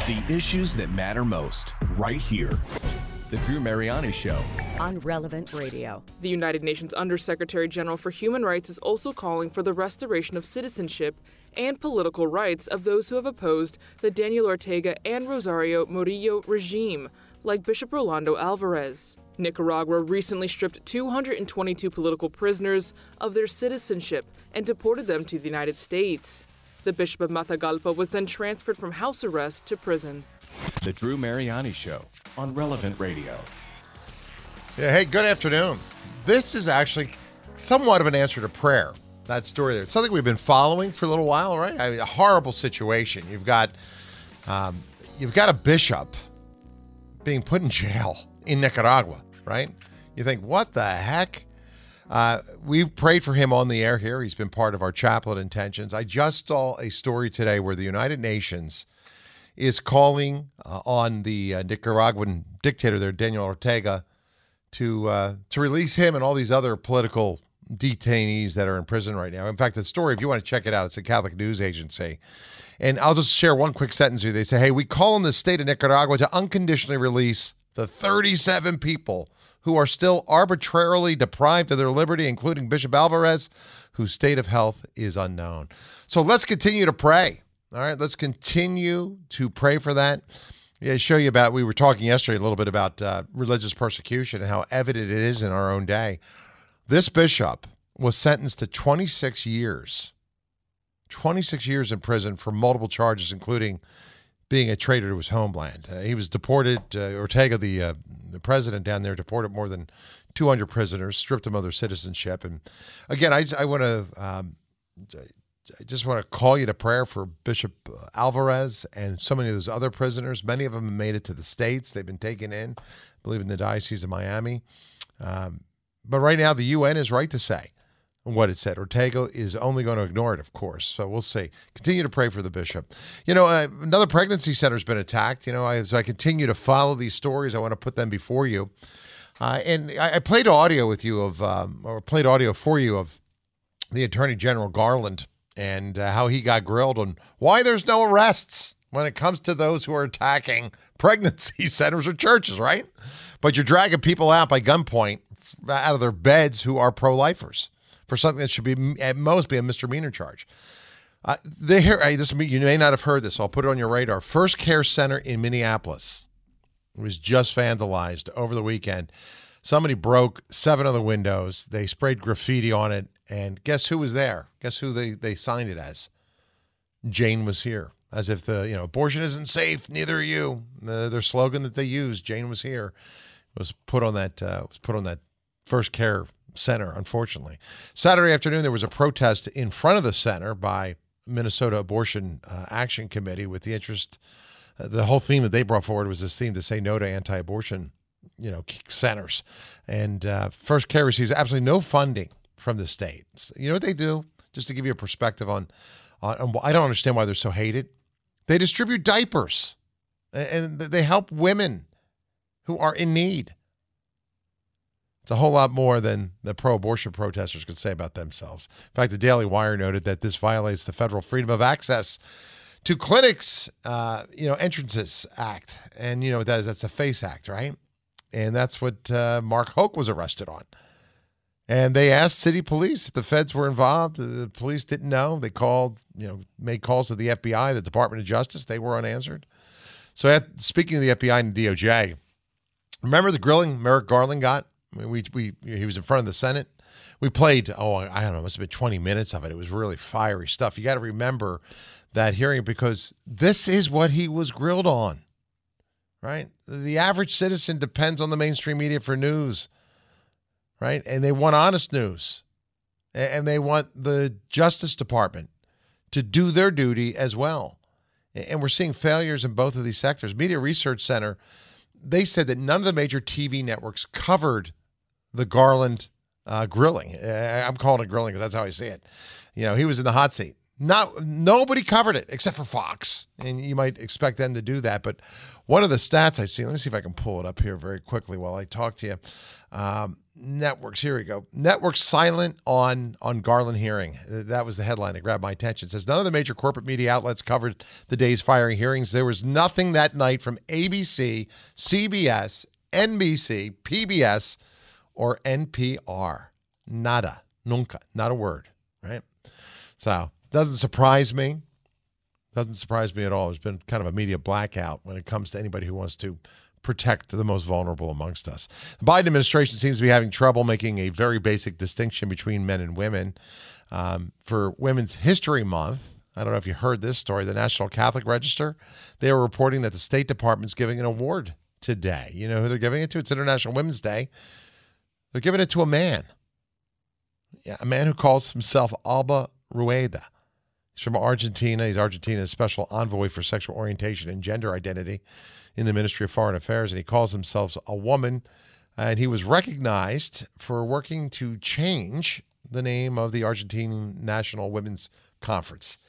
The issues that matter most, right here. The Drew Mariani Show. On Relevant Radio. The United Nations Undersecretary General for Human Rights is also calling for the restoration of citizenship and political rights of those who have opposed the Daniel Ortega and Rosario Murillo regime, like Bishop Rolando Alvarez. Nicaragua recently stripped 222 political prisoners of their citizenship and deported them to the United States. The Bishop of Matagalpa was then transferred from house arrest to prison. The Drew Mariani Show on Relevant Radio. Yeah, hey, good afternoon. This is actually somewhat of an answer to prayer, that story there. It's something we've been following for a little while, right? I mean, a horrible situation. You've got a bishop being put in jail in Nicaragua, right? You think, what the heck? We've prayed for him on the air here. He's been part of our Chaplet Intentions. I just saw a story today where the United Nations is calling on the Nicaraguan dictator there, Daniel Ortega, to release him and all these other political detainees that are in prison right now. In fact, the story, if you want to check it out, it's a Catholic news agency. And I'll just share one quick sentence here. They say, hey, we call on the state of Nicaragua to unconditionally release the 37 people who are still arbitrarily deprived of their liberty, including Bishop Alvarez, whose state of health is unknown. So let's continue to pray. All right, let's continue to pray for that. Yeah, show you about, we were talking yesterday a little bit about religious persecution and how evident it is in our own day. This bishop was sentenced to 26 years in prison for multiple charges, including being a traitor to his homeland. He was deported. Ortega, the president down there, deported more than 200 prisoners, stripped them of their citizenship. And again, I just want to call you to prayer for Bishop Alvarez and so many of those other prisoners. Many of them have made it to the States. They've been taken in, I believe, in the Diocese of Miami. But right now, the UN is right to say what it said. Ortega is only going to ignore it, of course. So we'll see. Continue to pray for the bishop. You know, another pregnancy center has been attacked. You know, as I continue to follow these stories, I want to put them before you. And I played audio with you played audio for you of the Attorney General Garland and how he got grilled on why there's no arrests when it comes to those who are attacking pregnancy centers or churches, right? But you're dragging people out by gunpoint out of their beds who are pro-lifers for something that should be at most be a misdemeanor charge. You may not have heard this. I'll put it on your radar. First Care Center in Minneapolis. It was just vandalized over the weekend. Somebody broke 7 of the windows. They sprayed graffiti on it. And guess who was there? Guess who they signed it as? Jane was here. As if abortion isn't safe, neither are you. Their slogan that they used, Jane was here, was put on that First Care Center, unfortunately. Saturday afternoon, there was a protest in front of the center by Minnesota Abortion Action Committee with the interest. The whole theme that they brought forward was this theme to say no to anti-abortion, centers. And First Care receives absolutely no funding from the state. You know what they do? Just to give you a perspective on I don't understand why they're so hated. They distribute diapers and they help women who are in need. It's a whole lot more than the pro-abortion protesters could say about themselves. In fact, the Daily Wire noted that this violates the Federal Freedom of Access to Clinics, Entrances Act. And you know what that is? That's a FACE Act, right? And that's what Mark Hoke was arrested on. And they asked city police if the feds were involved. The police didn't know. They called, made calls to the FBI, the Department of Justice. They were unanswered. So speaking of the FBI and DOJ, remember the grilling Merrick Garland got? He was in front of the Senate. We played, I don't know, it must have been 20 minutes of it. It was really fiery stuff. You got to remember that hearing because this is what he was grilled on, right? The average citizen depends on the mainstream media for news, right? And they want honest news. And they want the Justice Department to do their duty as well. And we're seeing failures in both of these sectors. Media Research Center, they said that none of the major TV networks covered the Garland grilling. I'm calling it grilling because that's how I see it. He was in the hot seat. Nobody covered it except for Fox, and you might expect them to do that. But one of the stats I see, let me see if I can pull it up here very quickly while I talk to you. Networks, here we go. Networks silent on Garland hearing. That was the headline that grabbed my attention. It says none of the major corporate media outlets covered the day's firing hearings. There was nothing that night from ABC, CBS, NBC, PBS, or NPR. Nada. Nunca. Not a word. Right? So, doesn't surprise me. Doesn't surprise me at all. There's been kind of a media blackout when it comes to anybody who wants to protect the most vulnerable amongst us. The Biden administration seems to be having trouble making a very basic distinction between men and women. For Women's History Month, I don't know if you heard this story, the National Catholic Register, they are reporting that the State Department's giving an award today. You know who they're giving it to? It's International Women's Day. They're giving it to a man. Yeah, a man who calls himself Alba Rueda. He's from Argentina. He's Argentina's special envoy for sexual orientation and gender identity in the Ministry of Foreign Affairs, and he calls himself a woman. And he was recognized for working to change the name of the Argentine National Women's Conference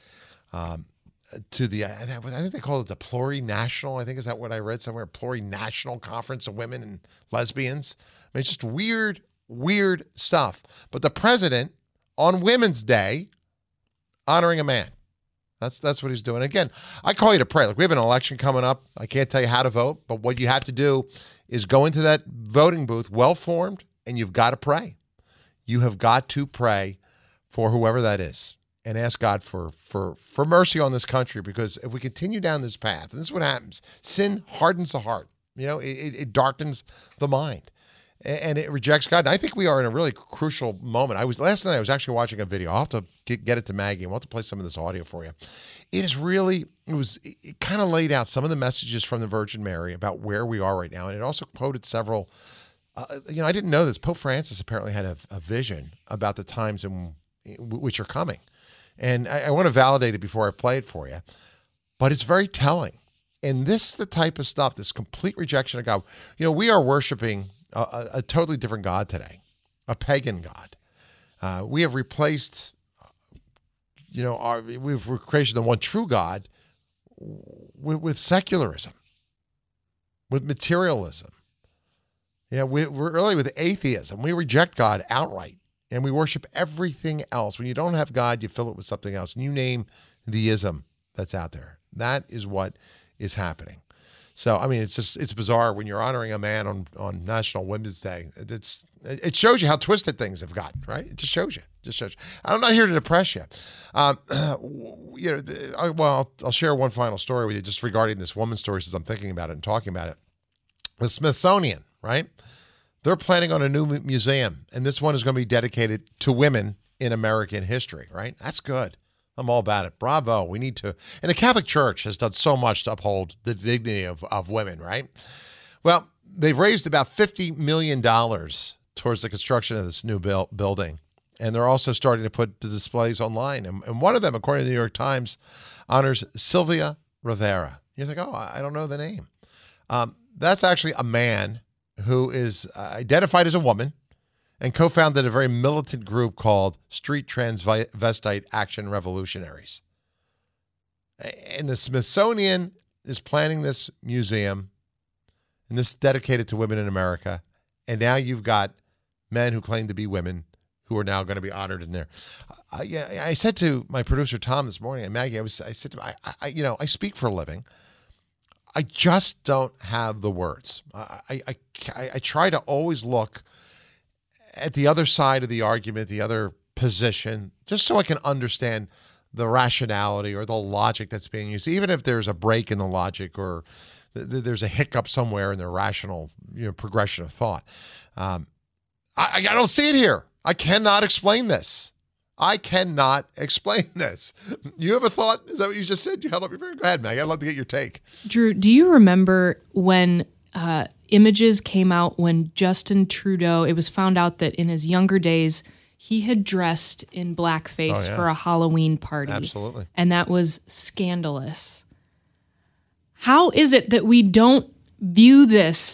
to the, I think they call it the Plurinational. I think is that what I read somewhere? Plurinational Conference of Women and Lesbians. I mean, it's just weird stuff. But the president on Women's Day honoring a man. That's what he's doing. Again, I call you to pray. Like, we have an election coming up. I can't tell you how to vote, but what you have to do is go into that voting booth well-formed, and you've got to pray. You have got to pray for whoever that is and ask God for mercy on this country, because if we continue down this path, and this is what happens, sin hardens the heart. You know, it darkens the mind. And it rejects God. And I think we are in a really crucial moment. Last night I was actually watching a video. I'll have to get it to Maggie, and we'll have to play some of this audio for you. It kind of laid out some of the messages from the Virgin Mary about where we are right now. And it also quoted several, I didn't know this. Pope Francis apparently had a vision about the times in which are coming. And I want to validate it before I play it for you. But it's very telling. And this is the type of stuff, this complete rejection of God. You know, we are worshiping a totally different God today, a pagan God. We have replaced, we've created the one true God with secularism, with materialism. Yeah, we're really with atheism. We reject God outright, and we worship everything else. When you don't have God, you fill it with something else, and you name the ism that's out there. That is what is happening. So, I mean, it's bizarre when you're honoring a man on National Women's Day. It shows you how twisted things have gotten, right? It just shows you. I'm not here to depress you. I'll share one final story with you just regarding this woman's story, since I'm thinking about it and talking about it. The Smithsonian, right? They're planning on a new museum, and this one is going to be dedicated to women in American history, right? That's good. I'm all about it. Bravo. We need to. And the Catholic Church has done so much to uphold the dignity of women, right? Well, they've raised about $50 million towards the construction of this new building. And they're also starting to put the displays online. And one of them, according to the New York Times, honors Sylvia Rivera. You're like, oh, I don't know the name. That's actually a man who is identified as a woman and co-founded a very militant group called Street Transvestite Action Revolutionaries. And the Smithsonian is planning this museum, and this is dedicated to women in America. And now you've got men who claim to be women who are now going to be honored in there. I said to my producer, Tom, this morning, and Maggie, I said to him, I speak for a living. I just don't have the words. I try to always look at the other side of the argument, the other position, just so I can understand the rationality or the logic that's being used, even if there's a break in the logic or there's a hiccup somewhere in the rational progression of thought. I don't see it here. I cannot explain this. You have a thought? Is that what you just said? You held up your finger? Go ahead, Meg. I'd love to get your take. Drew, do you remember when images came out when Justin Trudeau, it was found out that in his younger days, he had dressed in blackface for a Halloween party. Absolutely. And that was scandalous. How is it that we don't view this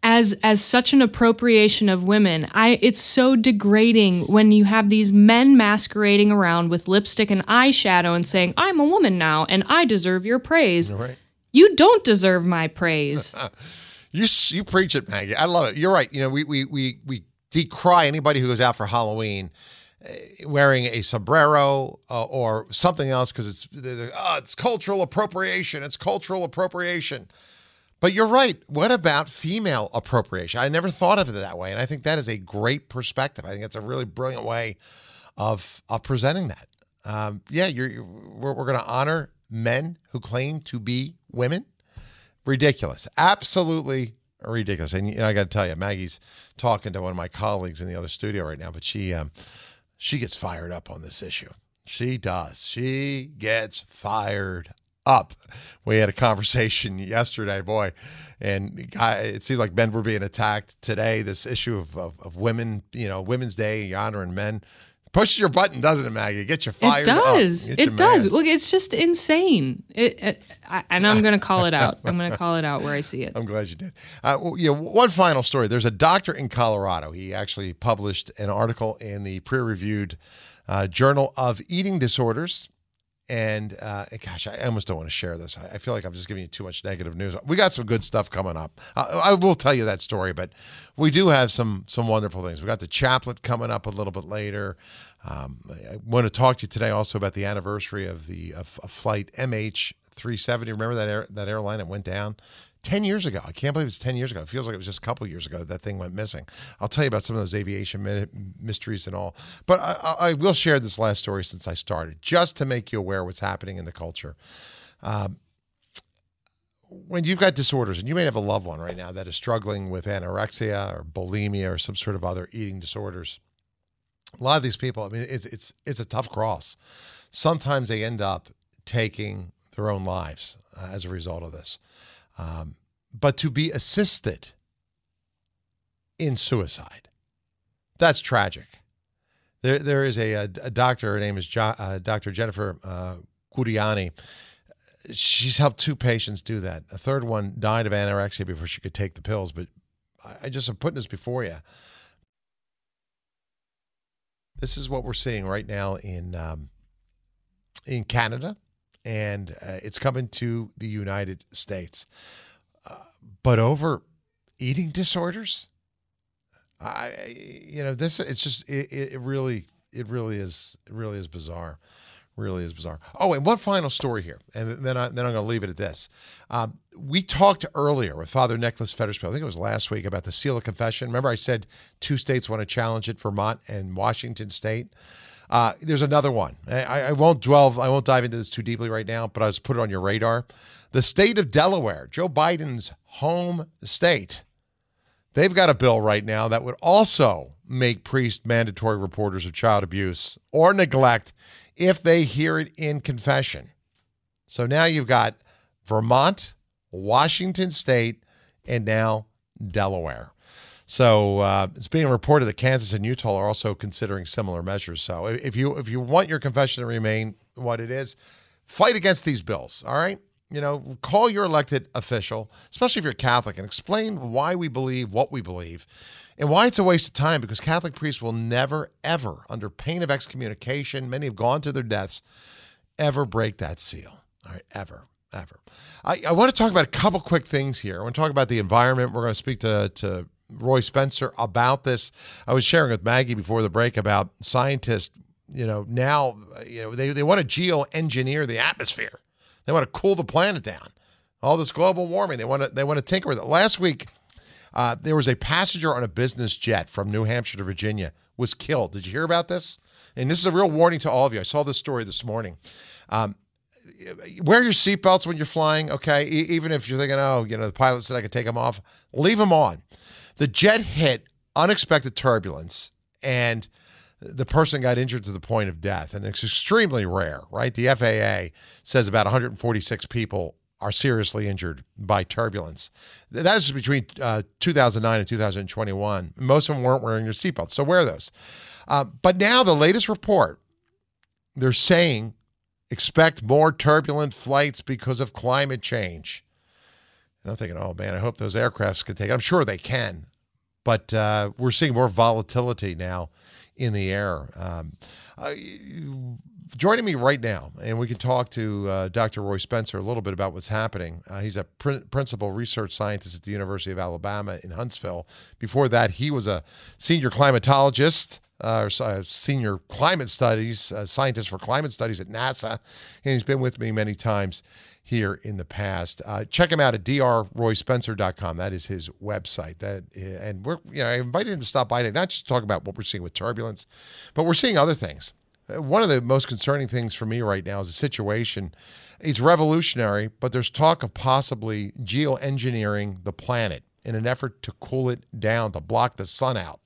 as such an appropriation of women. It's so degrading when you have these men masquerading around with lipstick and eyeshadow and saying, I'm a woman now and I deserve your praise. Right. You don't deserve my praise. You preach it, Maggie. I love it. You're right. You know, we decry anybody who goes out for Halloween wearing a sombrero or something else because it's cultural appropriation. It's cultural appropriation. But you're right. What about female appropriation? I never thought of it that way, and I think that is a great perspective. I think that's a really brilliant way of presenting that. We're going to honor men who claim to be women. Ridiculous. Absolutely ridiculous. And I got to tell you, Maggie's talking to one of my colleagues in the other studio right now, but she gets fired up on this issue. She does. She gets fired up. We had a conversation yesterday, boy, and it seemed like men were being attacked today. This issue of women, Women's Day, you're honoring men. Pushes your button, doesn't it, Maggie? Get you fired up. It does. Look, it's just insane. And I'm going to call it out. I'm going to call it out where I see it. I'm glad you did. One final story. There's a doctor in Colorado. He actually published an article in the peer-reviewed Journal of Eating Disorders. And gosh, I almost don't want to share this. I feel like I'm just giving you too much negative news. We got some good stuff coming up. I will tell you that story, but we do have some wonderful things. We got the chaplet coming up a little bit later. I want to talk to you today also about the anniversary of flight MH370. Remember that airline that went down 10 years ago? I can't believe it's 10 years ago. It feels like it was just a couple years ago that thing went missing. I'll tell you about some of those aviation mysteries and all. But I will share this last story since I started, just to make you aware of what's happening in the culture. When you've got disorders, and you may have a loved one right now that is struggling with anorexia or bulimia or some sort of other eating disorders, a lot of these people, I mean, it's a tough cross. Sometimes they end up taking their own lives as a result of this. But to be assisted in suicide, that's tragic. There is a doctor, her name is Dr. Jennifer Curiani. She's helped 2 patients do that. A third one died of anorexia before she could take the pills, but I just am putting this before you. This is what we're seeing right now in Canada. And it's coming to the United States. But over eating disorders, it really is bizarre. Really is bizarre. Oh, and one final story here, and then I'm going to leave it at this. We talked earlier with Father Nicholas Federspiel, I think it was last week, about the Seal of Confession. Remember I said 2 states want to challenge it, Vermont and Washington State? There's another one. I won't dive into this too deeply right now, but I'll just put it on your radar. The state of Delaware, Joe Biden's home state, they've got a bill right now that would also make priests mandatory reporters of child abuse or neglect if they hear it in confession. So now you've got Vermont, Washington State, and now Delaware. So it's being reported that Kansas and Utah are also considering similar measures. So if you want your confession to remain what it is, fight against these bills, all right? Call your elected official, especially if you're Catholic, and explain why we believe what we believe and why it's a waste of time, because Catholic priests will never, ever, under pain of excommunication, many have gone to their deaths, ever break that seal, all right? Ever. I want to talk about a couple quick things here. I want to talk about the environment. We're going to speak to Roy Spencer about this. I was sharing with Maggie before the break about scientists, now, they want to geoengineer the atmosphere. They want to cool the planet down. All this global warming, they want to tinker with it. Last week, there was a passenger on a business jet from New Hampshire to Virginia was killed. Did you hear about this? And this is a real warning to all of you. I saw this story this morning. Wear your seatbelts when you're flying, okay? Even if you're thinking, the pilot said I could take them off, leave them on. The jet hit unexpected turbulence, and the person got injured to the point of death. And it's extremely rare, right? The FAA says about 146 people are seriously injured by turbulence. That's between 2009 and 2021. Most of them weren't wearing their seatbelts, so wear those. But now the latest report, they're saying expect more turbulent flights because of climate change. And I'm thinking, oh, man, I hope those aircrafts can take it. I'm sure they can. But we're seeing more volatility now in the air. Joining me right now, and we can talk to Dr. Roy Spencer a little bit about what's happening. He's a principal research scientist at the University of Alabama in Huntsville. Before that, he was a senior climatologist, senior climate studies, scientist for climate studies at NASA, and he's been with me many times here in the past. Check him out at drroyspencer.com. That is his website. And I invited him to stop by today, not just to talk about what we're seeing with turbulence, but we're seeing other things. One of the most concerning things for me right now is a situation. It's revolutionary, but there's talk of possibly geoengineering the planet in an effort to cool it down, to block the sun out.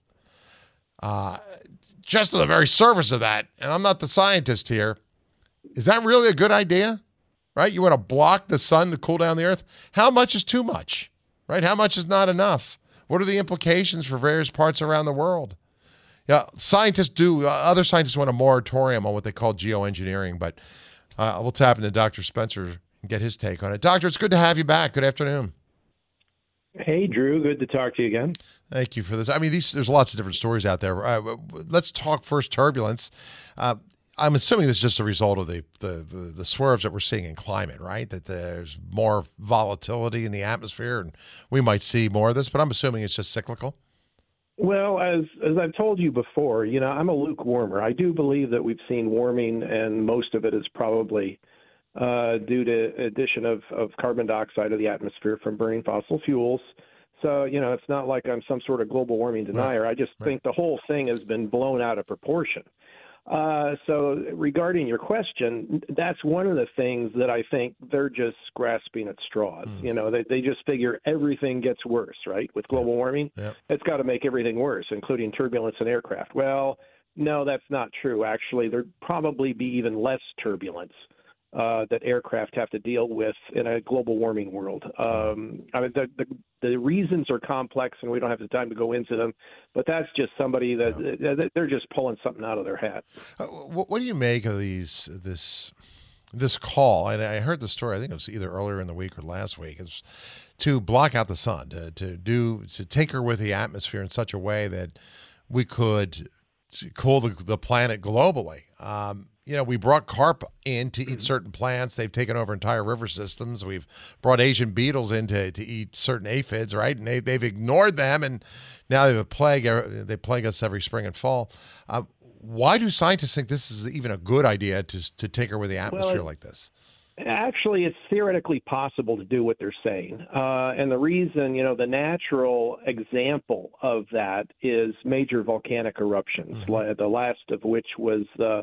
Just to the very surface of that, and I'm not the scientist here, is that really a good idea? Right? You want to block the sun to cool down the earth? How much is too much? Right? How much is not enough? What are the implications for various parts around the world? Yeah, other scientists want a moratorium on what they call geoengineering, but we'll tap into Dr. Spencer and get his take on it. Doctor, it's good to have you back. Good afternoon. Hey, Drew. Good to talk to you again. Thank you for this. I mean, there's lots of different stories out there. Let's talk first turbulence. I'm assuming this is just a result of the swerves that we're seeing in climate, right? That there's more volatility in the atmosphere, and we might see more of this, but I'm assuming it's just cyclical. Well, as I've told you before, I'm a lukewarmer. I do believe that we've seen warming, and most of it is probably due to addition of carbon dioxide to the atmosphere from burning fossil fuels. So, it's not like I'm some sort of global warming denier. Right. I just think the whole thing has been blown out of proportion. So regarding your question, that's one of the things that I think they're just grasping at straws. They just figure everything gets worse, right? With global warming, It's got to make everything worse, including turbulence in aircraft. Well, no, that's not true. Actually, there'd probably be even less turbulence that aircraft have to deal with in a global warming world. I mean, the reasons are complex, and we don't have the time to go into them. But that's just somebody that they're just pulling something out of their hat. What do you make of this call? And I heard the story. I think it was either earlier in the week or last week. It's to block out the sun, to tinker with the atmosphere in such a way that we could cool the planet globally. We brought carp in to eat certain plants. They've taken over entire river systems. We've brought Asian beetles in to eat certain aphids, right? And they've ignored them, and now they plague us every spring and fall. Why do scientists think this is even a good idea to tinker with the atmosphere like this? Actually, it's theoretically possible to do what they're saying. And the reason, the natural example of that is major volcanic eruptions, the last of which was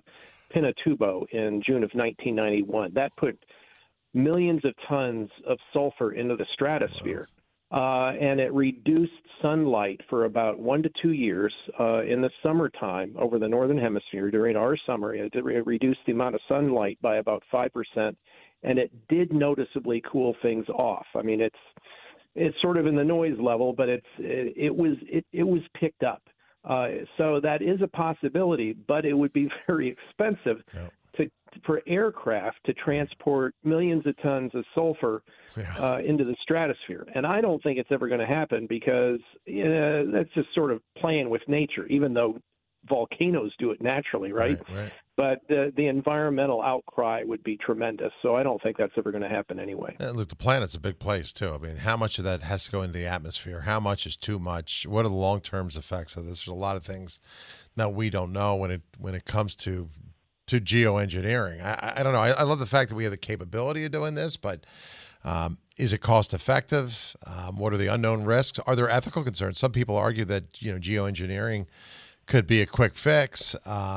Pinatubo in June of 1991. That put millions of tons of sulfur into the stratosphere, and it reduced sunlight for about 1 to 2 years in the summertime over the northern hemisphere during our summer. It reduced the amount of sunlight by about 5%, and it did noticeably cool things off. I mean, it's sort of in the noise level, but it was picked up. So that is a possibility, but it would be very expensive for aircraft to transport millions of tons of sulfur into the stratosphere. And I don't think it's ever going to happen because that's just sort of playing with nature, even though volcanoes do it naturally, right? Right. But the environmental outcry would be tremendous. So I don't think that's ever going to happen anyway. And look, the planet's a big place, too. I mean, how much of that has to go into the atmosphere? How much is too much? What are the long-term effects of this? There's a lot of things that we don't know when it comes to geoengineering. I don't know. I love the fact that we have the capability of doing this, but is it cost-effective? What are the unknown risks? Are there ethical concerns? Some people argue that geoengineering could be a quick fix.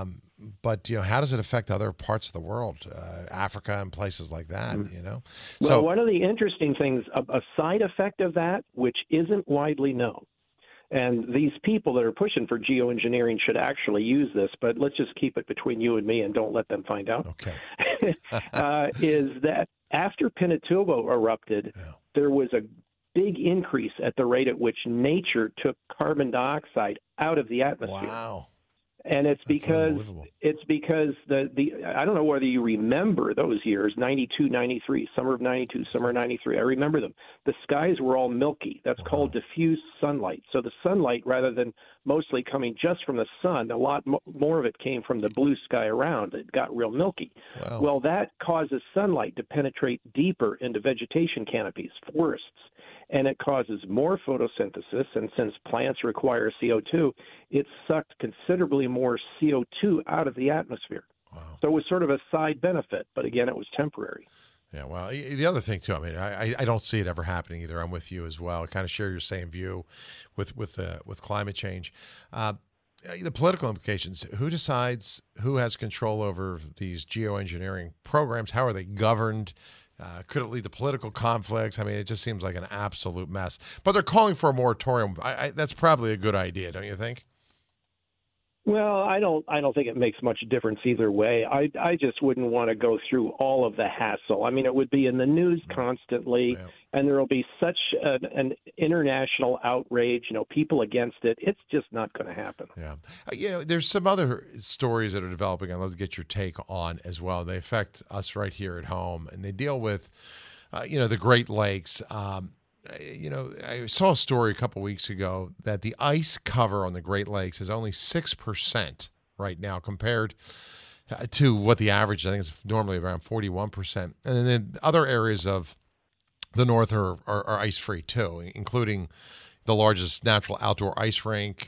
But how does it affect other parts of the world, Africa and places like that? Well, one of the interesting things, a side effect of that, which isn't widely known, and these people that are pushing for geoengineering should actually use this, but let's just keep it between you and me and don't let them find out. Okay. Is that after Pinatubo erupted, there was a big increase at the rate at which nature took carbon dioxide out of the atmosphere. Wow. And it's because the I don't know whether you remember those years, 92, 93, summer of 92, summer of 93. I remember them. The skies were all milky. That's called diffuse sunlight. So the sunlight, rather than mostly coming just from the sun, a lot more of it came from the blue sky around. It got real milky. Wow. Well, that causes sunlight to penetrate deeper into vegetation canopies, forests. And it causes more photosynthesis, and since plants require CO2, it sucked considerably more CO2 out of the atmosphere. Wow. So it was sort of a side benefit, but again, it was temporary. Yeah, well, the other thing, too, I mean, I don't see it ever happening either. I'm with you as well. I kind of share your same view with climate change. The political implications, who decides, who has control over these geoengineering programs? How are they governed? Could it lead to political conflicts? I mean, it just seems like an absolute mess. But they're calling for a moratorium. That's probably a good idea, don't you think? Well, I don't think it makes much difference either way. I just wouldn't want to go through all of the hassle. I mean, it would be in the news constantly, and there will be such an international outrage, people against it. It's just not going to happen. Yeah. There's some other stories that are developing I'd love to get your take on as well. They affect us right here at home, and they deal with, the Great Lakes. I saw a story a couple weeks ago that the ice cover on the Great Lakes is only 6% right now compared to what the average, I think, is normally around 41%. And then other areas of the north are ice-free too, including the largest natural outdoor ice rink.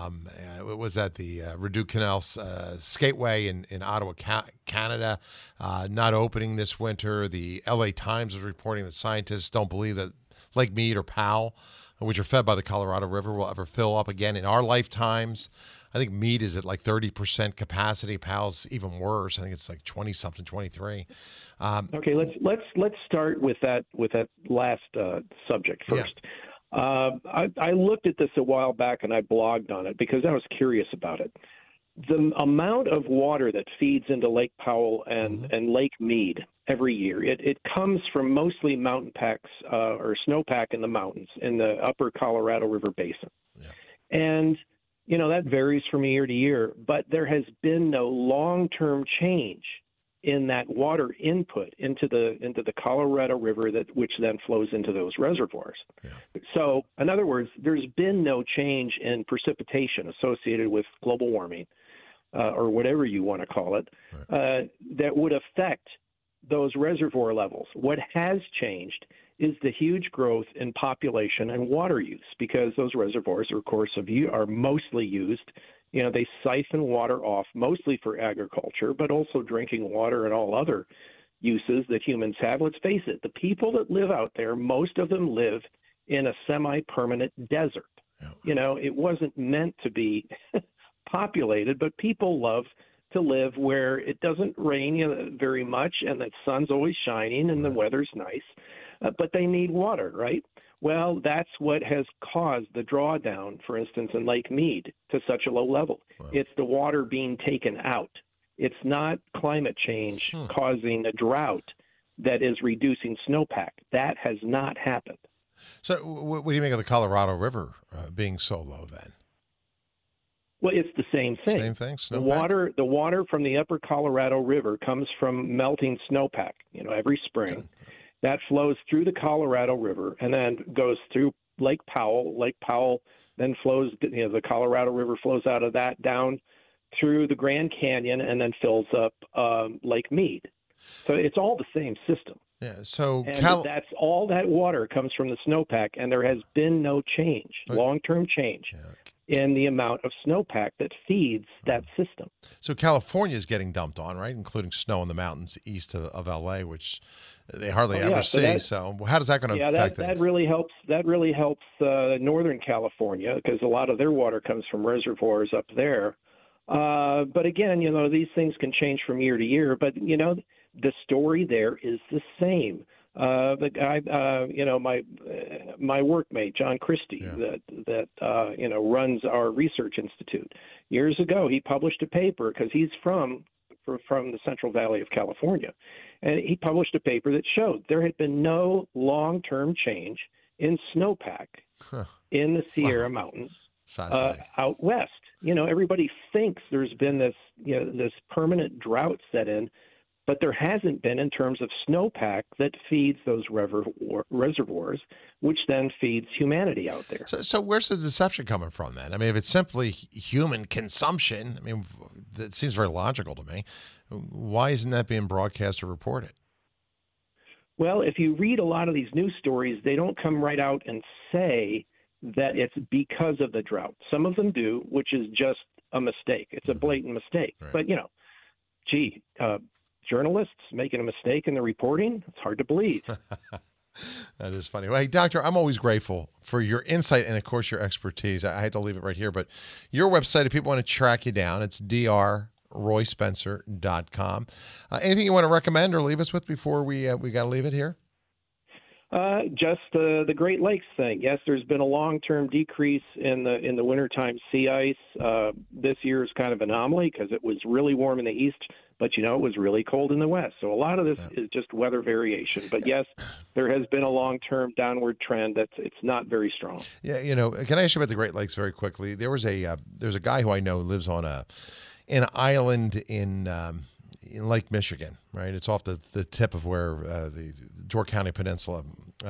It was at the Rideau Canal Skateway in Ottawa, Canada, not opening this winter. The LA Times is reporting that scientists don't believe that Lake Mead or Powell, which are fed by the Colorado River, will ever fill up again in our lifetimes. I think Mead is at like 30% capacity. Powell's even worse. I think it's like 20-something, 23. Okay, let's start with that last subject first. Yeah. I looked at this a while back and I blogged on it because I was curious about it. The amount of water that feeds into Lake Powell and Lake Mead every year, it comes from mostly mountain packs or snowpack in the mountains in the upper Colorado River Basin. Yeah. And, that varies from year to year, but there has been no long-term change in that water input into the Colorado River which then flows into those reservoirs. Yeah. So, in other words, there's been no change in precipitation associated with global warming, or whatever you want to call it, that would affect those reservoir levels. What has changed is the huge growth in population and water use, because those reservoirs, of course, are mostly used. They siphon water off mostly for agriculture, but also drinking water and all other uses that humans have. Let's face it, the people that live out there, most of them live in a semi-permanent desert. Yeah. It wasn't meant to be populated, but people love to live where it doesn't rain very much and the sun's always shining and the weather's nice, but they need water, right? Well, that's what has caused the drawdown, for instance, in Lake Mead to such a low level. Wow. It's the water being taken out. It's not climate change causing a drought that is reducing snowpack. That has not happened. So what do you make of the Colorado River being so low then? Well, it's the same thing. Same thing. Snowpack? The water from the upper Colorado River comes from melting snowpack, every spring. Okay. That flows through the Colorado River and then goes through Lake Powell. Lake Powell then flows, the Colorado River flows out of that down through the Grand Canyon and then fills up Lake Mead. So it's all the same system. Yeah. So that's all that water comes from the snowpack, and there has been no change, long-term change. Yeah. In the amount of snowpack that feeds that system. So California is getting dumped on, right, including snow in the mountains east of L.A., which they hardly ever see. So how is that going to affect things? That really helps. That really helps Northern California because a lot of their water comes from reservoirs up there. But again, these things can change from year to year. But the story there is the same. The guy, my workmate, John Christie, that runs our research institute. Years ago, he published a paper because he's from the Central Valley of California, and he published a paper that showed there had been no long-term change in snowpack in the Sierra Mountains out west. everybody thinks there's been this permanent drought set in, but there hasn't been in terms of snowpack that feeds those reservoirs, which then feeds humanity out there. So where's the deception coming from then? I mean, if it's simply human consumption, I mean, that seems very logical to me. Why isn't that being broadcast or reported? Well, if you read a lot of these news stories, they don't come right out and say that it's because of the drought. Some of them do, which is just a mistake. It's a blatant mistake. Right. But, journalists making a mistake in the reporting, it's hard to believe. That is funny. Well, hey, Doctor, I'm always grateful for your insight and, of course, your expertise. I had to leave it right here, but your website, if people want to track you down, it's drroyspencer.com. Anything you want to recommend or leave us with before we got to leave it here? Just the Great Lakes thing. Yes, there's been a long-term decrease in the wintertime sea ice. This year is kind of an anomaly because it was really warm in the east, but it was really cold in the west. So a lot of this is just weather variation. But yes, there has been a long-term downward trend. It's not very strong. Yeah, can I ask you about the Great Lakes very quickly? There's a guy who I know lives on an island in Lake Michigan, right? It's off the tip of where the Door County Peninsula.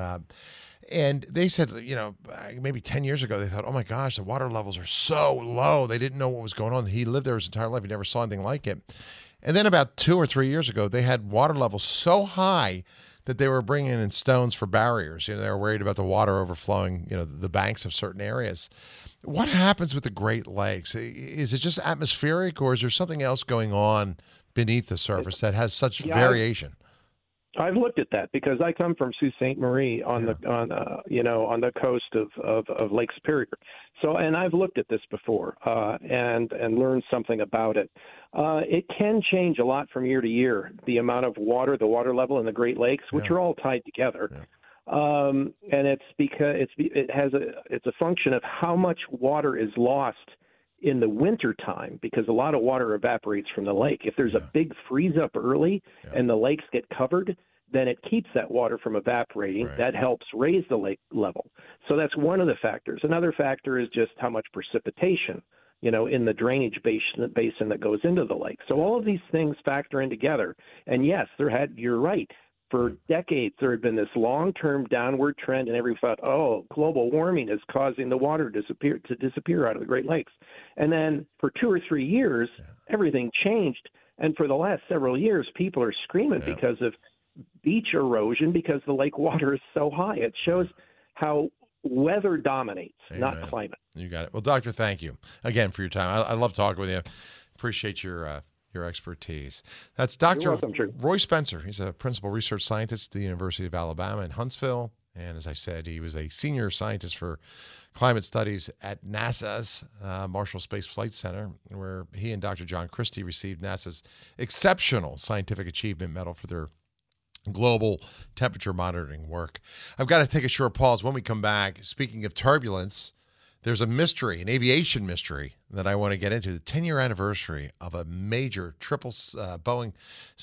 And they said, maybe 10 years ago, they thought, oh my gosh, the water levels are so low. They didn't know what was going on. He lived there his entire life. He never saw anything like it. And then about 2 or 3 years ago, they had water levels so high that they were bringing in stones for barriers. They were worried about the water overflowing, the banks of certain areas. What happens with the Great Lakes? Is it just atmospheric, or is there something else going on beneath the surface that has such variation? I've looked at that because I come from Sault Ste. Marie on the coast of Lake Superior. So, and I've looked at this before and learned something about it. It can change a lot from year to year. The amount of water, the water level in the Great Lakes, which are all tied together. Yeah. And it's because it's a function of how much water is lost in the winter time, because a lot of water evaporates from the lake. If there's a big freeze up early and the lakes get covered, then it keeps that water from evaporating. Right. That helps raise the lake level. So that's one of the factors. Another factor is just how much precipitation, in the drainage basin that goes into the lake. So all of these things factor in together. And yes, you're right. For decades, there had been this long-term downward trend, and everybody thought, global warming is causing the water to disappear out of the Great Lakes. And then for 2 or 3 years, everything changed. And for the last several years, people are screaming because of beach erosion, because the lake water is so high. It shows how weather dominates, not climate. You got it. Well, Doctor, thank you again for your time. I love talking with you. Appreciate your expertise. That's Dr. Roy Spencer. He's a principal research scientist at the University of Alabama in Huntsville. And as I said, he was a senior scientist for climate studies at NASA's Marshall Space Flight Center, where he and Dr. John Christie received NASA's Exceptional Scientific Achievement Medal for their global temperature monitoring work. I've got to take a short pause. When we come back, speaking of turbulence, there's a mystery, an aviation mystery that I want to get into. The 10-year anniversary of a major Boeing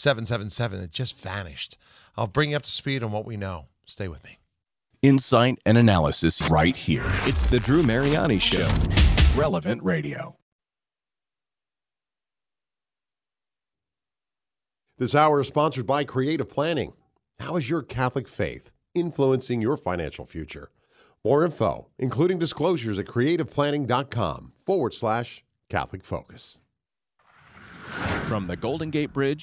777 that just vanished. I'll bring you up to speed on what we know. Stay with me. Insight and analysis right here. It's the Drew Mariani Show. Relevant Radio. This hour is sponsored by Creative Planning. How is your Catholic faith influencing your financial future? More info, including disclosures at creativeplanning.com/Catholic Focus. From the Golden Gate Bridge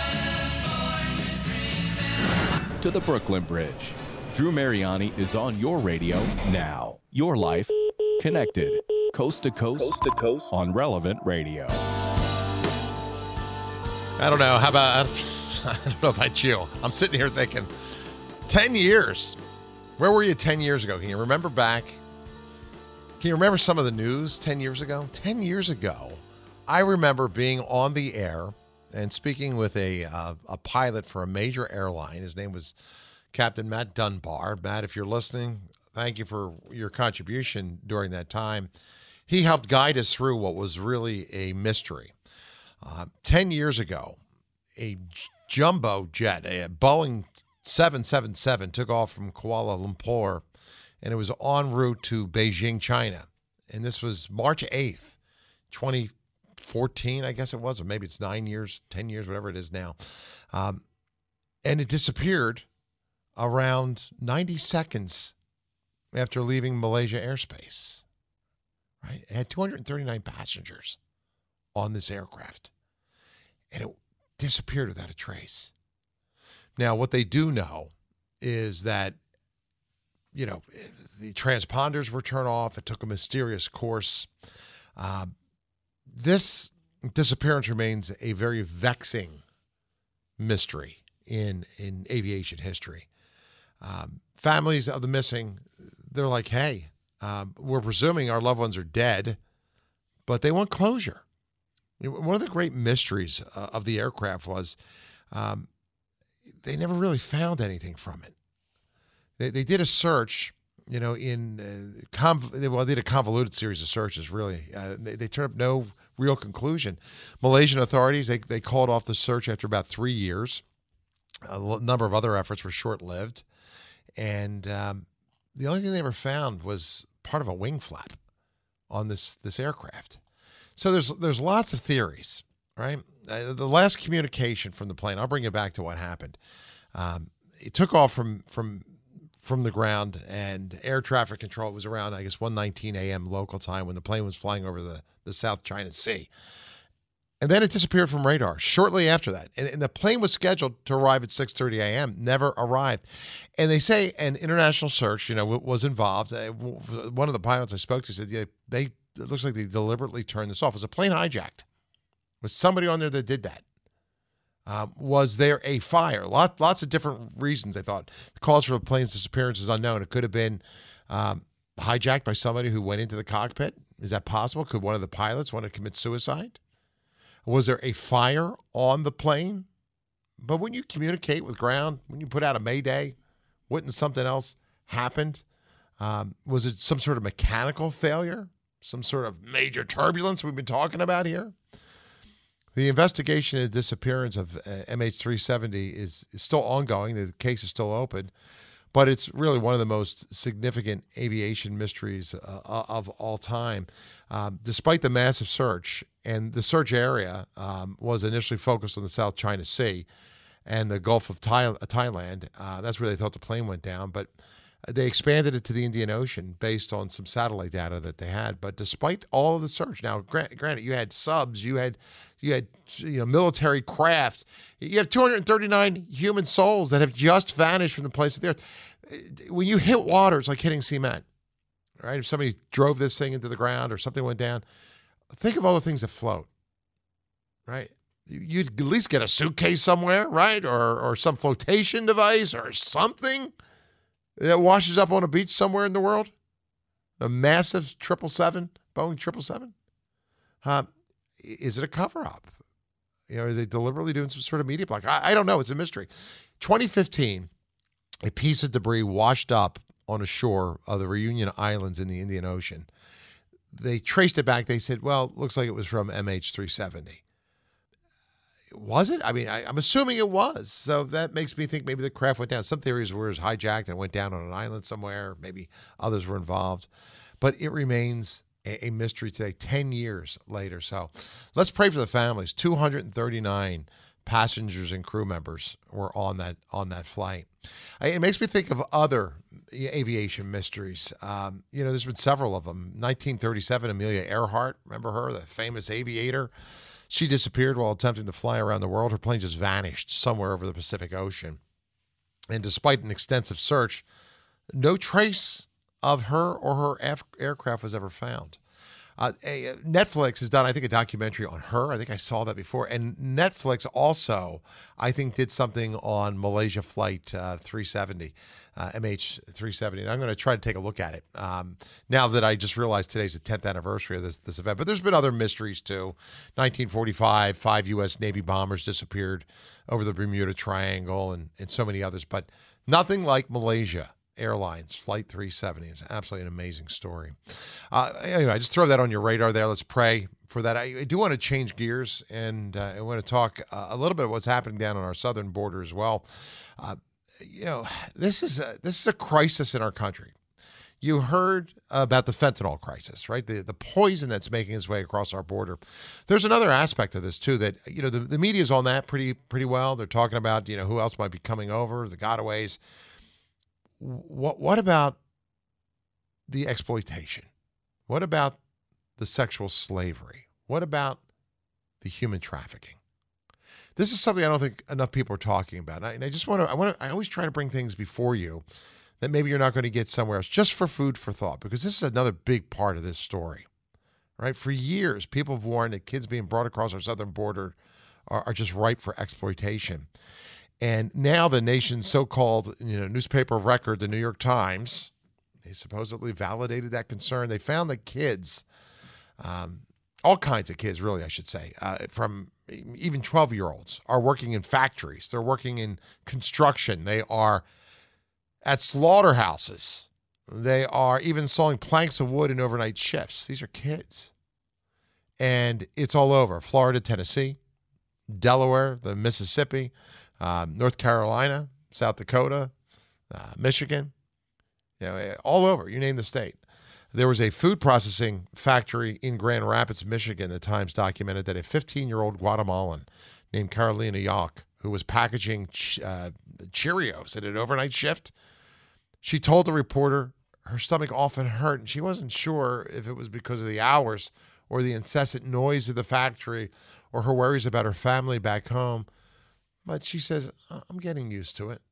to the Brooklyn Bridge, Drew Mariani is on your radio now. Your life connected, coast to coast on Relevant Radio. I don't know. I don't know about you. I'm sitting here thinking, 10 years. Where were you 10 years ago? Can you remember back? Can you remember some of the news 10 years ago? 10 years ago, I remember being on the air and speaking with a pilot for a major airline. His name was Captain Matt Dunbar. Matt, if you're listening, thank you for your contribution during that time. He helped guide us through what was really a mystery. 10 years ago, a jumbo jet, a Boeing 777, took off from Kuala Lumpur, and it was en route to Beijing, China. And this was March 8th, 2014, I guess it was, or maybe it's 9 years, 10 years, whatever it is now. And it disappeared around 90 seconds after leaving Malaysia airspace. Right? It had 239 passengers on this aircraft, and it disappeared without a trace. Now, what they do know is that, the transponders were turned off. It took a mysterious course. This disappearance remains a very vexing mystery in aviation history. Families of the missing, they're like, hey, we're presuming our loved ones are dead, but they want closure. One of the great mysteries of the aircraft was they never really found anything from it. They did a search, they did a convoluted series of searches, really. They turned up no real conclusion. Malaysian authorities, they called off the search after about 3 years. A number of other efforts were short-lived. And the only thing they ever found was part of a wing flap on this aircraft. So there's lots of theories, right? The last communication from the plane, I'll bring you back to what happened. It took off from the ground, and air traffic control, it was around, I guess, 1:19 a.m. local time when the plane was flying over the South China Sea. And then it disappeared from radar shortly after that. And the plane was scheduled to arrive at 6:30 a.m., never arrived. And they say an international search, was involved. One of the pilots I spoke to said, it looks like they deliberately turned this off. Was a plane hijacked? Was somebody on there that did that? Was there a fire? Lots of different reasons, they thought. The cause for the plane's disappearance is unknown. It could have been hijacked by somebody who went into the cockpit. Is that possible? Could one of the pilots want to commit suicide? Was there a fire on the plane? But when you communicate with ground, when you put out a mayday, wouldn't something else happened? Was it some sort of mechanical failure? Some sort of major turbulence we've been talking about here? The investigation of the disappearance of MH370 is still ongoing. The case is still open, but it's really one of the most significant aviation mysteries of all time. Despite the massive search, and the search area was initially focused on the South China Sea and the Gulf of Thailand. That's where they thought the plane went down, but they expanded it to the Indian Ocean based on some satellite data that they had. But despite all of the search, now granted, you had subs, you had military craft, you have 239 human souls that have just vanished from the place of the earth. When you hit water, it's like hitting cement, right? If somebody drove this thing into the ground or something went down, think of all the things that float, right? You'd at least get a suitcase somewhere, right? Or some flotation device or something that washes up on a beach somewhere in the world. A massive 777, Boeing 777. Is it a cover-up? Are they deliberately doing some sort of media block? I don't know. It's a mystery. 2015, a piece of debris washed up on a shore of the Reunion Islands in the Indian Ocean. They traced it back. They said, well, it looks like it was from MH370. Was it? I mean, I'm assuming it was. So that makes me think maybe the craft went down. Some theories were it was hijacked and went down on an island somewhere. Maybe others were involved. But it remains a mystery today, 10 years later. So let's pray for the families. 239 passengers and crew members were on that flight. It makes me think of other aviation mysteries. There's been several of them. 1937, Amelia Earhart, remember her, the famous aviator? She disappeared while attempting to fly around the world. Her plane just vanished somewhere over the Pacific Ocean. And despite an extensive search, no trace of her or her aircraft was ever found. Netflix has done, I think, a documentary on her. I think I saw that before. And Netflix also, I think, did something on Malaysia Flight 370, MH370. And I'm going to try to take a look at it now that I just realized today's the 10th anniversary of this event. But there's been other mysteries, too. 1945, 5 U.S. Navy bombers disappeared over the Bermuda Triangle and so many others. But nothing like Malaysia Airlines Flight 370. It's absolutely an amazing story. Anyway, I just throw that on your radar there. Let's pray for that. I do want to change gears, and I want to talk a little bit of what's happening down on our southern border as well. This is a crisis in our country. You heard about the fentanyl crisis, right? The poison that's making its way across our border. There's another aspect of this, too, that, the media's on that pretty well. They're talking about, who else might be coming over, the gotaways. What about the exploitation? What about the sexual slavery? What about the human trafficking? This is something I don't think enough people are talking about. And I always try to bring things before you that maybe you're not going to get somewhere else, just for food for thought, because this is another big part of this story, right? For years, people have warned that kids being brought across our southern border are just ripe for exploitation. And now the nation's so-called newspaper of record, the New York Times, they supposedly validated that concern. They found that kids, all kinds of kids, really, I should say, from even 12-year-olds, are working in factories. They're working in construction. They are at slaughterhouses. They are even installing planks of wood in overnight shifts. These are kids. And it's all over. Florida, Tennessee, Delaware, the Mississippi, North Carolina, South Dakota, Michigan, all over. You name the state. There was a food processing factory in Grand Rapids, Michigan. The Times documented that a 15-year-old Guatemalan named Carolina Yock, who was packaging Cheerios at an overnight shift, she told the reporter her stomach often hurt, and she wasn't sure if it was because of the hours or the incessant noise of the factory or her worries about her family back home. But she says, I'm getting used to it.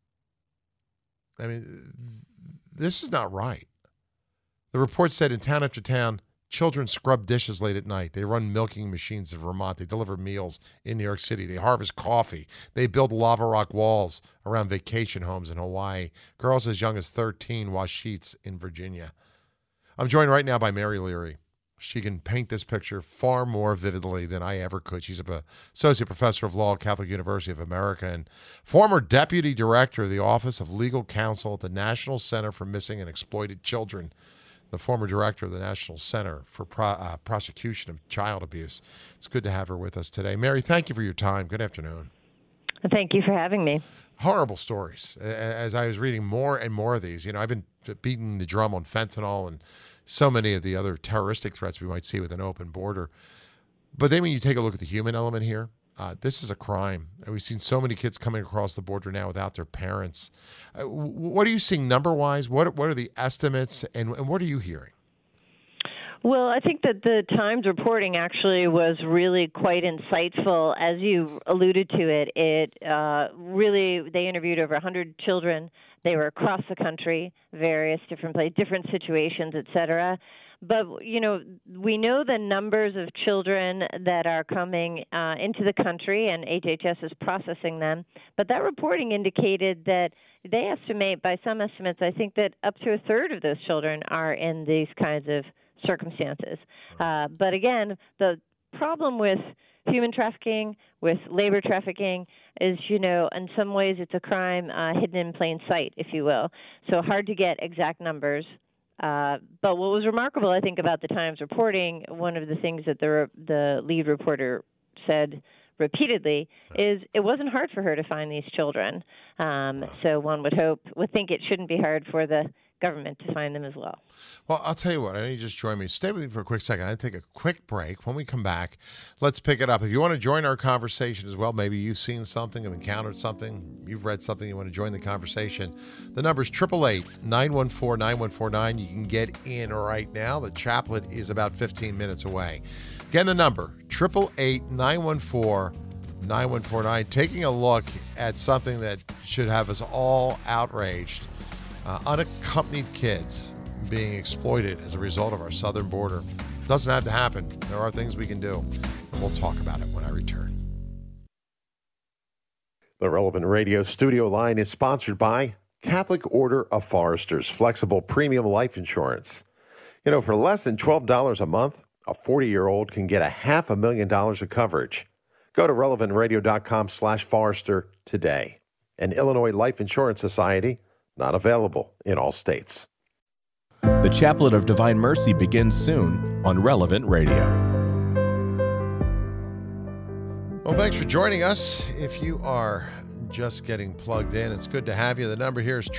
I mean, this is not right. The report said in town after town, children scrub dishes late at night. They run milking machines in Vermont. They deliver meals in New York City. They harvest coffee. They build lava rock walls around vacation homes in Hawaii. Girls as young as 13 wash sheets in Virginia. I'm joined right now by Mary Leary. She can paint this picture far more vividly than I ever could. She's an associate professor of law at Catholic University of America and former deputy director of the Office of Legal Counsel at the National Center for Missing and Exploited Children, the former director of the National Center for Prosecution of Child Abuse. It's good to have her with us today. Mary, thank you for your time. Good afternoon. Thank you for having me. Horrible stories. As I was reading more and more of these, I've been beating the drum on fentanyl and so many of the other terroristic threats we might see with an open border. But then when you take a look at the human element here, this is a crime. And we've seen so many kids coming across the border now without their parents. What are you seeing number-wise? What are the estimates, and what are you hearing? Well, I think that the Times reporting actually was really quite insightful. As you alluded to it, they interviewed over 100 children. They were across the country, various different places, different situations, et cetera. But, we know the numbers of children that are coming into the country, and HHS is processing them. But that reporting indicated that they estimate, by some estimates, I think that up to a third of those children are in these kinds of circumstances. But again, the problem with human trafficking, with labor trafficking, is, in some ways it's a crime hidden in plain sight, if you will. So hard to get exact numbers. But what was remarkable, I think, about the Times reporting, one of the things that the lead reporter said repeatedly is it wasn't hard for her to find these children. So one would think it shouldn't be hard for the government to find them as well. Well, I'll tell you what, I know you just joined me. Stay with me for a quick second. I'm going to take a quick break. When we come back, let's pick it up. If you want to join our conversation as well, maybe you've seen something, have encountered something, you've read something, you want to join the conversation, the number is 888-914-9149. You can get in right now. The chaplet is about 15 minutes away. Again, the number, 888-914-9149. Taking a look at something that should have us all outraged. Unaccompanied kids being exploited as a result of our southern border. Doesn't have to happen. There are things we can do, and we'll talk about it when I return. The Relevant Radio studio line is sponsored by Catholic Order of Foresters Flexible Premium Life Insurance. For less than $12 a month, a 40-year-old can get $500,000 of coverage. Go to relevantradio.com/Forester today. An Illinois Life Insurance Society, not available in all states. The Chaplet of Divine Mercy begins soon on Relevant Radio. Well, thanks for joining us. If you are just getting plugged in, it's good to have you. The number here is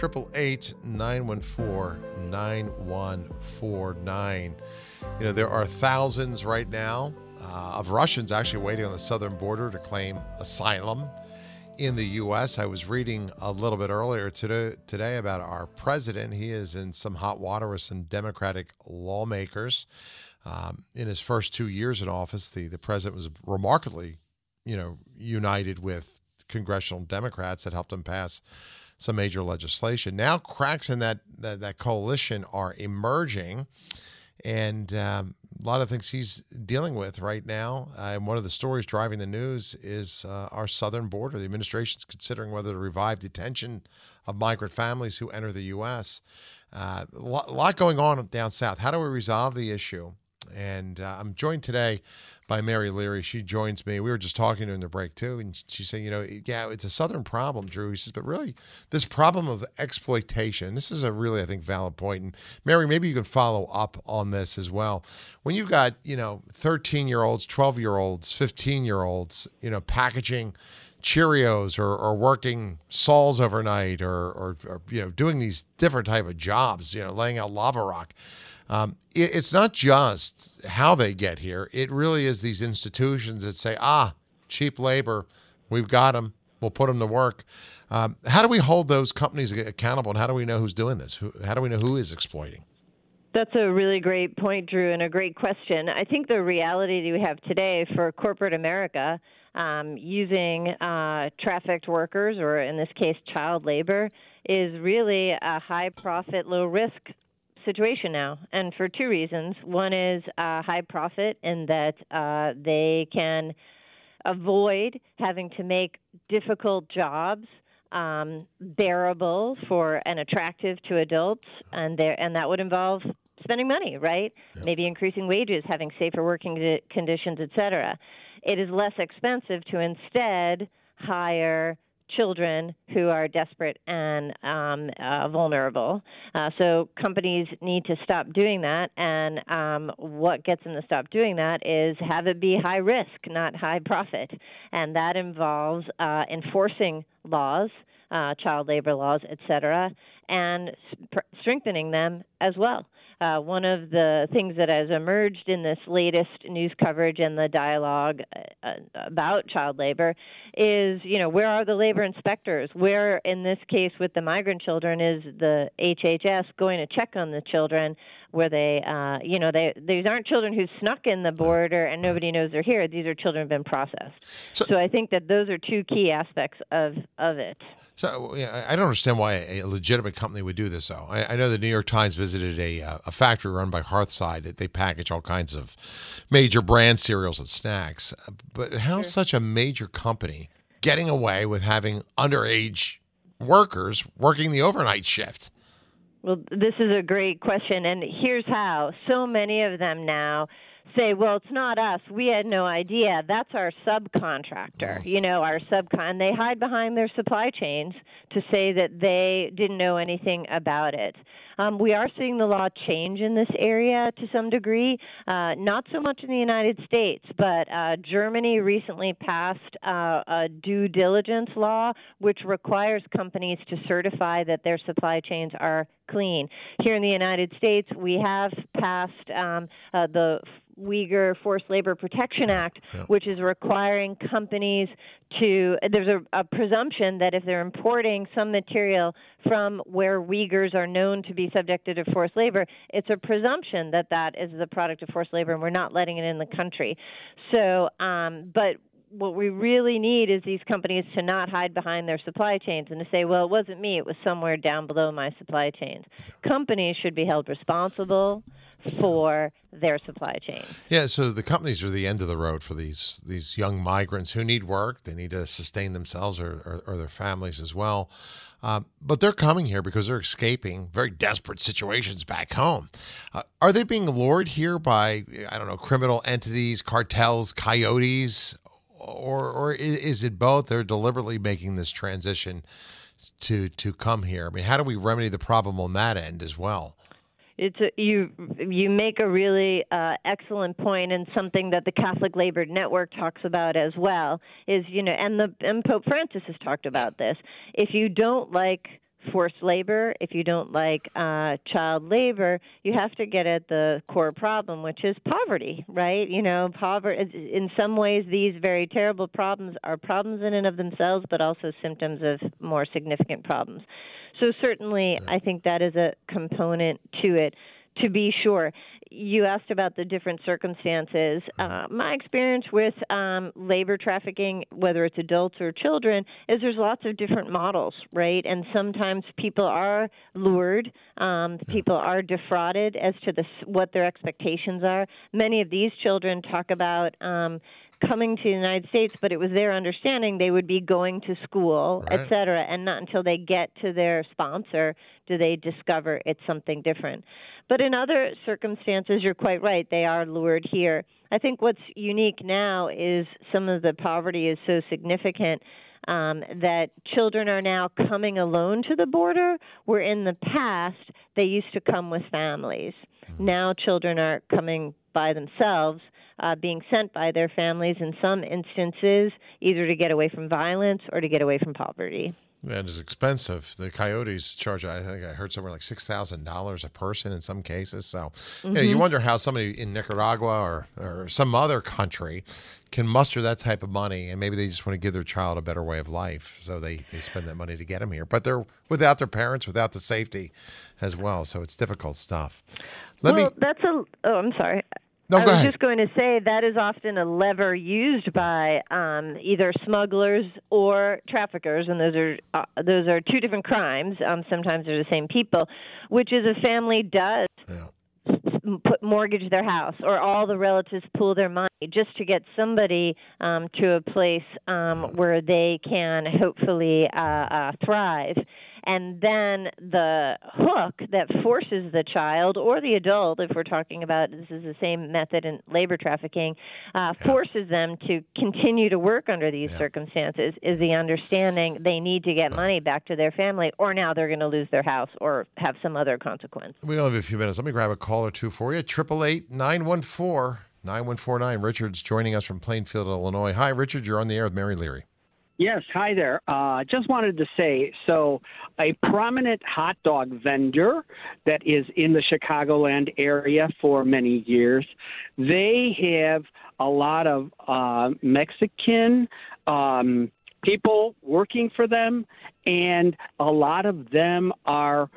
888-914-9149. You know, there are thousands right now of Russians actually waiting on the southern border to claim asylum in the U.S. I was reading a little bit earlier today about our president. He is in some hot water with some Democratic lawmakers. In his first 2 years in office, the president was remarkably, united with congressional Democrats that helped him pass some major legislation. Now cracks in that coalition are emerging, and a lot of things he's dealing with right now. And one of the stories driving the news is our southern border. The administration's considering whether to revive detention of migrant families who enter the U.S. A lot going on down south. How do we resolve the issue? And I'm joined today by Mary Leary. She joins me. We were just talking during the break, too, and she's saying, it's a southern problem, Drew. He says, but really, this problem of exploitation, this is a really, I think, valid point. And Mary, maybe you can follow up on this as well. When you've got, 13-year-olds, 12-year-olds, 15-year-olds, packaging Cheerios or working saws overnight or doing these different type of jobs, laying out lava rock. It's not just how they get here. It really is these institutions that say, cheap labor, we've got them, we'll put them to work. How do we hold those companies accountable, and how do we know who's doing this? How do we know who is exploiting? That's a really great point, Drew, and a great question. I think the reality that we have today for corporate America using trafficked workers, or in this case, child labor, is really a high-profit, low-risk situation now, and for two reasons. One is high profit in that they can avoid having to make difficult jobs bearable for and attractive to adults, and that would involve spending money, right? Yep. Maybe increasing wages, having safer working conditions, et cetera. It is less expensive to instead hire children who are desperate and vulnerable. So companies need to stop doing that. And what gets them to stop doing that is have it be high risk, not high profit. And that involves enforcing laws, child labor laws, et cetera, and strengthening them as well. One of the things that has emerged in this latest news coverage and the dialogue about child labor is, where are the labor inspectors? Where, in this case with the migrant children, is the HHS going to check on the children where they, these aren't children who snuck in the border and nobody knows they're here. These are children who have been processed. So I think that those are two key aspects of it. So I don't understand why a legitimate company would do this, though. I know the New York Times visited a factory run by Hearthside. They package all kinds of major brand cereals and snacks. But how's such a major company getting away with having underage workers working the overnight shift? Well, this is a great question, and here's how. So many of them now say, well, it's not us. We had no idea. That's our subcontractor, and they hide behind their supply chains to say that they didn't know anything about it. We are seeing the law change in this area to some degree, not so much in the United States, but Germany recently passed a due diligence law, which requires companies to certify that their supply chains are clean. Here in the United States, we have passed the Uyghur Forced Labor Protection Act, which is requiring companies there's a presumption that if they're importing some material from where Uyghurs are known to be subjected to forced labor, it's a presumption that that is the product of forced labor, and we're not letting it in the country. So, but what we really need is these companies to not hide behind their supply chains and to say, well, it wasn't me, it was somewhere down below my supply chains. Companies should be held responsible for their supply chain. Yeah, so the companies are the end of the road for these young migrants who need work. They need to sustain themselves or their families as well. But they're coming here because they're escaping very desperate situations back home. Are they being lured here by, criminal entities, cartels, coyotes, or is it both? They're deliberately making this transition to come here. I mean, how do we remedy the problem on that end as well? You make a really excellent point, and something that the Catholic Labor Network talks about as well is, and Pope Francis has talked about this. If you don't like forced labor, if you don't like child labor, you have to get at the core problem, which is poverty, right? Poverty. In some ways, these very terrible problems are problems in and of themselves, but also symptoms of more significant problems. So certainly, I think that is a component to it. To be sure, you asked about the different circumstances. My experience with labor trafficking, whether it's adults or children, is there's lots of different models, right? And sometimes people are lured, people are defrauded as to what their expectations are. Many of these children talk about coming to the United States, but it was their understanding they would be going to school, right, et cetera, and not until they get to their sponsor do they discover it's something different. But in other circumstances, you're quite right, they are lured here. I think what's unique now is some of the poverty is so significant that children are now coming alone to the border, where in the past they used to come with families. Now children are coming by themselves, being sent by their families in some instances, either to get away from violence or to get away from poverty. And it's expensive. The Coyotes charge, I think I heard somewhere like $6,000 a person in some cases. So you wonder how somebody in Nicaragua or some other country can muster that type of money, and maybe they just want to give their child a better way of life, so they spend that money to get them here. But they're without their parents, without the safety as well, so it's difficult stuff. I'm sorry. No, I was ahead. just going to say that is often a lever used by either smugglers or traffickers, and those are two different crimes. Sometimes they're the same people, which is a family does mortgage their house, or all the relatives pool their money just to get somebody to a place where they can hopefully thrive. And then the hook that forces the child or the adult, if we're talking about this is the same method in labor trafficking, forces them to continue to work under these circumstances, is the understanding they need to get money back to their family, or now they're going to lose their house or have some other consequence. We only have a few minutes. Let me grab a call or two for you. 888-914-9149. Richard's joining us from Plainfield, Illinois. Hi, Richard. You're on the air with Mary Leary. Yes, hi there. Just wanted to say, so a prominent hot dog vendor that is in the Chicagoland area for many years, they have a lot of Mexican people working for them, and a lot of them are,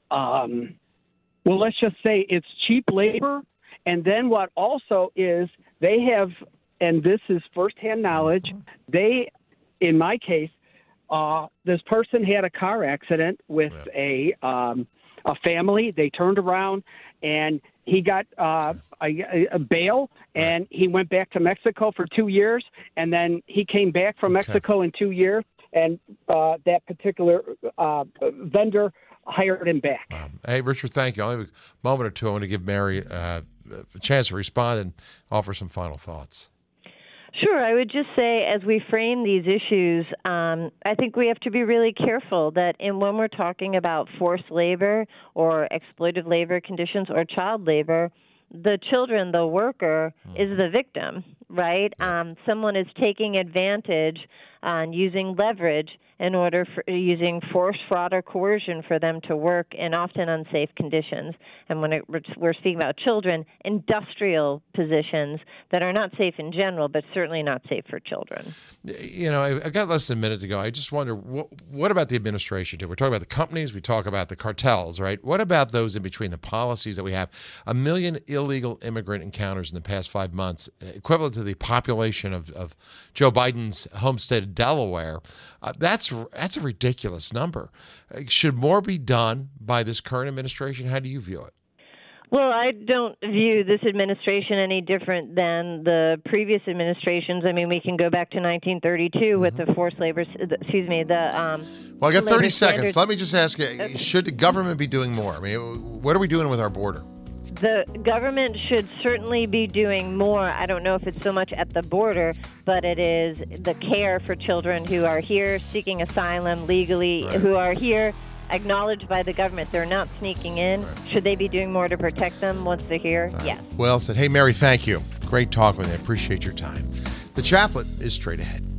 let's just say it's cheap labor. And then what also is they have, and this is firsthand knowledge, in my case, this person had a car accident with a family. They turned around, and he got a bail, and he went back to Mexico for 2 years, and then he came back from Mexico in 2 years, and that particular vendor hired him back. Hey, Richard, thank you. I have a moment or two. I want to give Mary a chance to respond and offer some final thoughts. Sure. I would just say, as we frame these issues, I think we have to be really careful that when we're talking about forced labor or exploitive labor conditions or child labor, the children, the worker, is the victim, right? Someone is taking advantage and using leverage in order for using force, fraud, or coercion for them to work in often unsafe conditions. And when we're speaking about children, industrial positions that are not safe in general, but certainly not safe for children. You know, I've got less than a minute to go. I just wonder, what about the administration too? We're talking about the companies, we talk about the cartels, right? What about those in between, the policies that we have? 1 million illegal immigrant encounters in the past 5 months, equivalent to the population of Joe Biden's home state of Delaware. That's a ridiculous number. Should more be done by this current administration? How do you view it? Well, I don't view this administration any different than the previous administrations. I mean, we can go back to 1932 with the forced labor, Well, I got 30 seconds. Let me just ask you, should the government be doing more? I mean, what are we doing with our border? The government should certainly be doing more. I don't know if it's so much at the border, but it is the care for children who are here seeking asylum legally, who are here acknowledged by the government. They're not sneaking in. Right. Should they be doing more to protect them once they're here? Right. Yes. Well said. Hey, Mary, thank you. Great talk with you. I appreciate your time. The Chaplain is straight ahead.